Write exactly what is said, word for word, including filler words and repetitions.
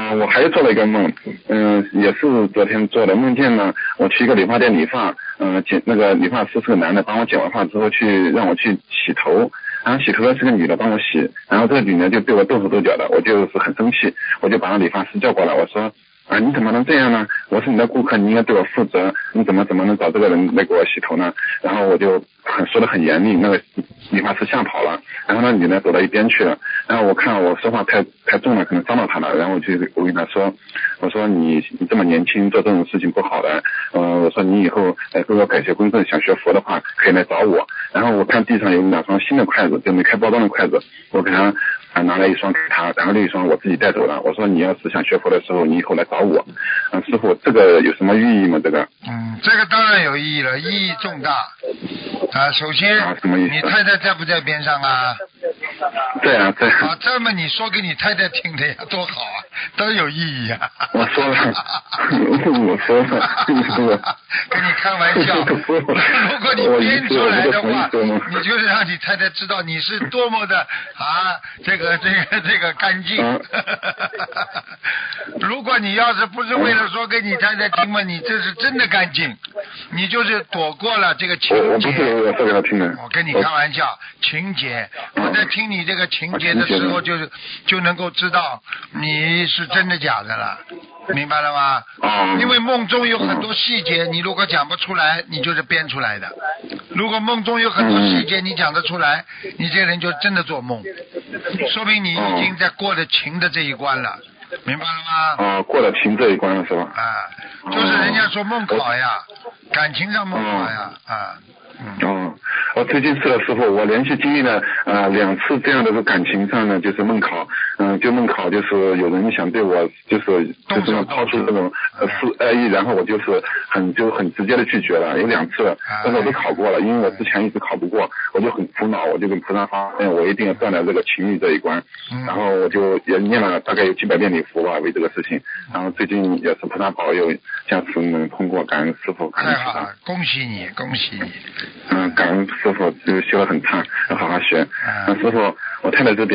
嗯，我还做了一个梦，嗯，也是昨天做的，梦见呢，我去一个理发店理发，嗯，剪那个理发师是个男的，帮我剪完发之后去让我去洗头，然后洗头的是个女的帮我洗，然后这个女的就对我动手动脚的，我就是很生气，我就把那理发师叫过来，我说啊，你怎么能这样呢？我是你的顾客，你应该对我负责，你怎么怎么能找这个人来给我洗头呢？然后我就很说的很严厉，那个理发师吓跑了，然后那女的躲到一边去了，然后我看我说话太太重了，可能伤到她了，然后我就我跟她说，我说你你这么年轻做这种事情不好的，嗯、呃，我说你以后呃给我改邪归正，想学佛的话可以来找我。然后我看地上有两双新的筷子，就没开包装的筷子，我给他啊拿了一双给他，然后另一双我自己带走了。我说你要是想学佛的时候，你以后来找我。嗯、师傅，这个有什么寓意吗？这个？ 嗯，这个当然有意义了，意义重大。啊，首先， 啊、什么意思？ 你太太在不在边上啊？ 在啊，在啊。 啊，这么你说给你太太听的呀，多好啊，都有意义啊。 我说了，我说了， 跟你开玩笑。如果你编出来的话，你就是让你太太知道你是多么的啊，这个这个这个干净。 啊、 如果你要是不是为了说给你太太听嘛，你这是真的干净，你就是躲过了这个情节。 我我不是我说给他听的。 我跟你开玩笑，情节。我在听你这个情节的时候，就是就能够知道你是真的假的了，明白了吗？ 嗯、 因为梦中有很多细节，你如果讲不出来，你就是编出来的；如果梦中有很多细节，你讲得出来，你这个人就真的做梦，说明你已经在过了情的这一关了，明白了吗？ 啊、过了情这一关了是吧？ 啊，就是人家说梦考呀，感情上梦考呀，啊。 嗯、哦，我最近是的师傅，我连续经历了呃两次这样的感情上呢，就是梦考，嗯、呃，就梦考就是有人想对我就是就是抛出这种呃示爱意，然后我就是很就很直接的拒绝了，有两次，但是我都考过了，因为我之前一直考不过，我就很苦恼，我就跟菩萨发愿，我一定要断了这个情欲这一关，然后我就也念了大概有几百遍礼佛吧，为这个事情，然后最近也是菩萨保佑，下次能通过，感恩师傅，感恩菩萨， 恭喜你，恭喜你。 嗯，感恩师傅，就修得很差，要好好学。嗯，师傅，我太太这边。